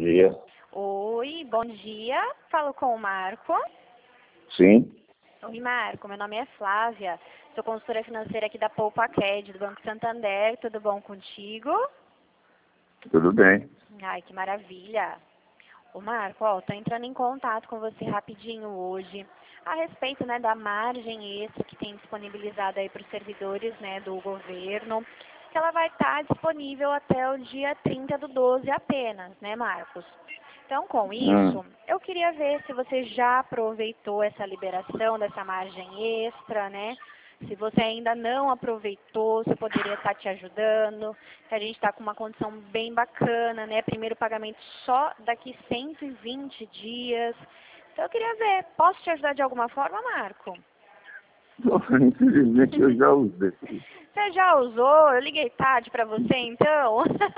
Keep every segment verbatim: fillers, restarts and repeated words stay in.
dia. Oi, bom dia. Falo com o Marco. Sim, Oi, Marco. Meu nome é Flávia. Sou consultora financeira aqui da Poupa Cred, do Banco Santander. Tudo bom contigo? tudo bem. Ai, que maravilha. Ô, Marco, ó, tô entrando em contato com você rapidinho hoje a respeito, né, da margem extra que tem disponibilizada aí para os servidores, né, do governo, que ela vai estar disponível até o dia trinta do doze apenas, né, Marcos? Então, com Hum. isso, eu queria ver se você já aproveitou essa liberação dessa margem extra, né? Se você ainda não aproveitou, se eu poderia estar te ajudando, que a gente está com uma condição bem bacana, né? Primeiro pagamento só daqui cento e vinte dias. Então, eu queria ver, posso te ajudar de alguma forma, Marco? Infelizmente eu já usei. Você já usou? Eu liguei tarde para você, então?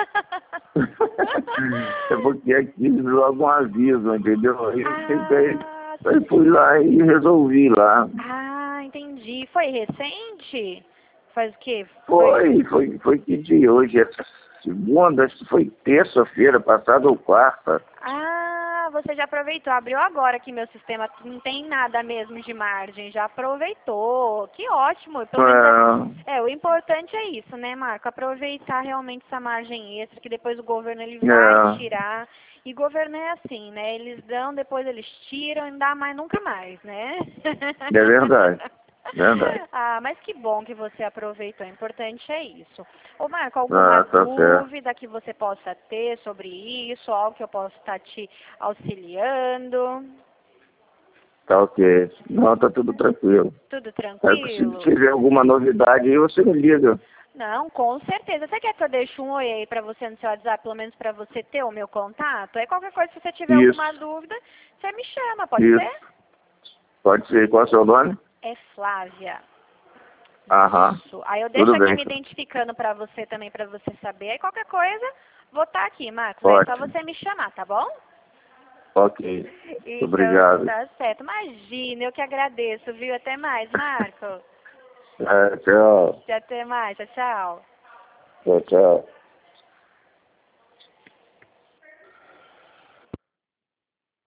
É porque aqui logo um aviso, entendeu? Aí eu tentei, Ah, aí fui lá e resolvi lá. ah, entendi. Foi recente? Faz o quê? Foi, foi, foi que dia hoje? Essa segunda, acho que foi terça-feira passada ou quarta. Ah, você já aproveitou. Abriu agora aqui meu sistema. Não tem nada mesmo de margem. Já aproveitou. Que ótimo. Pelo menos é, é, o importante é isso, né, Marco? Aproveitar realmente essa margem extra, que depois o governo ele É, vai é, tirar. E governo é assim, né? Eles dão, depois eles tiram e não dá mais nunca mais, né? é verdade, verdade. Ah, mas que bom que você aproveitou. O importante é isso. Ô, Marco, alguma Ah, tá certo. dúvida que você possa ter sobre isso? Algo que eu possa estar te auxiliando? Tá ok. Não, tá tudo tranquilo. Tudo É, se tranquilo? tiver alguma novidade aí, você me liga. Não, com certeza. Você quer que eu deixe um oi aí pra você no seu WhatsApp, pelo menos pra você ter o meu contato? Aí qualquer coisa, se você tiver alguma Isso, dúvida, você me chama, pode ser? isso. Pode ser. Qual é o seu nome? É Flávia. Aham. Isso. Aí eu deixo Tudo aqui bem. me identificando pra você também, pra você saber. Aí qualquer coisa, vou estar aqui, Marcos. Aí é só Ótimo. você me chamar, tá bom? Ok. Muito Então, obrigado. tá certo. Imagina, eu que agradeço, viu? Até mais, Marco. É, tchau. Até mais, tchau, tchau. Tchau, tchau.